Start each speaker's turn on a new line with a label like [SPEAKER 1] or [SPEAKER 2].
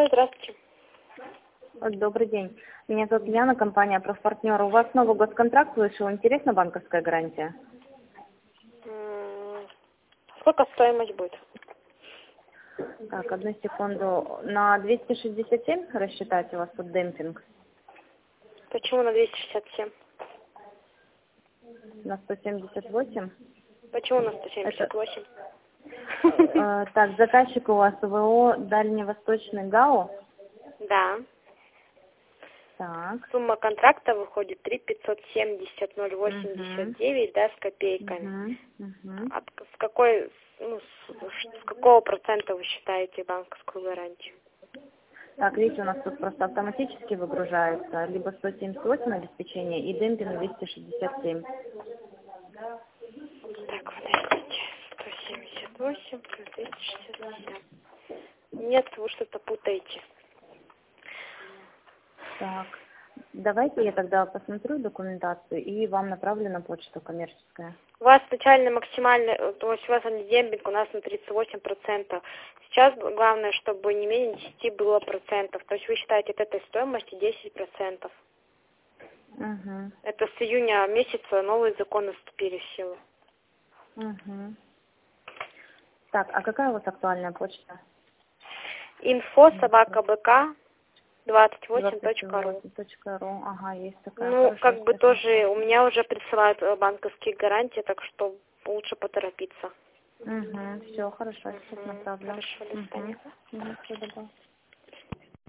[SPEAKER 1] Алло, здравствуйте.
[SPEAKER 2] Добрый день. Меня зовут Яна, компания «Профпартнер». У вас новый госконтракт вышел. Интересна банковская гарантия?
[SPEAKER 1] Сколько стоимость будет?
[SPEAKER 2] Так, одну секунду. На 267 рассчитать у вас тут демпинг?
[SPEAKER 1] Почему на 267?
[SPEAKER 2] На 178?
[SPEAKER 1] Почему на 178?
[SPEAKER 2] Так, заказчик у вас ВО Дальневосточный ГАО?
[SPEAKER 1] Да.
[SPEAKER 2] Так.
[SPEAKER 1] Сумма контракта выходит 3 570 089, да, с копейками. С какой, с какого процента вы считаете банковскую гарантию?
[SPEAKER 2] Так, видите, у нас тут просто автоматически выгружается либо 178 обеспечение и демпинг 267.
[SPEAKER 1] Так, подождите. 178 плюс 267. Нет, вы что-то путаете.
[SPEAKER 2] Так, давайте я тогда посмотрю документацию и вам направлю на почту коммерческая.
[SPEAKER 1] У вас начальный максимальный, то есть у вас демпинг у нас на 38%. Сейчас главное, чтобы не менее 10 было процентов. То есть вы считаете от этой стоимости 10%.
[SPEAKER 2] Угу.
[SPEAKER 1] Это с июня месяца новые законы вступили в силу.
[SPEAKER 2] Угу. Так, а какая у вас актуальная почта?
[SPEAKER 1] info@bk28.ru.
[SPEAKER 2] Ага, есть такая.
[SPEAKER 1] Ну,
[SPEAKER 2] Хорошо,
[SPEAKER 1] как бы
[SPEAKER 2] сейчас
[SPEAKER 1] тоже, у меня уже присылают банковские гарантии, так что лучше поторопиться.
[SPEAKER 2] Угу, все, хорошо, сейчас направлю.
[SPEAKER 1] Хорошо, до свидания.
[SPEAKER 2] Всё, добро.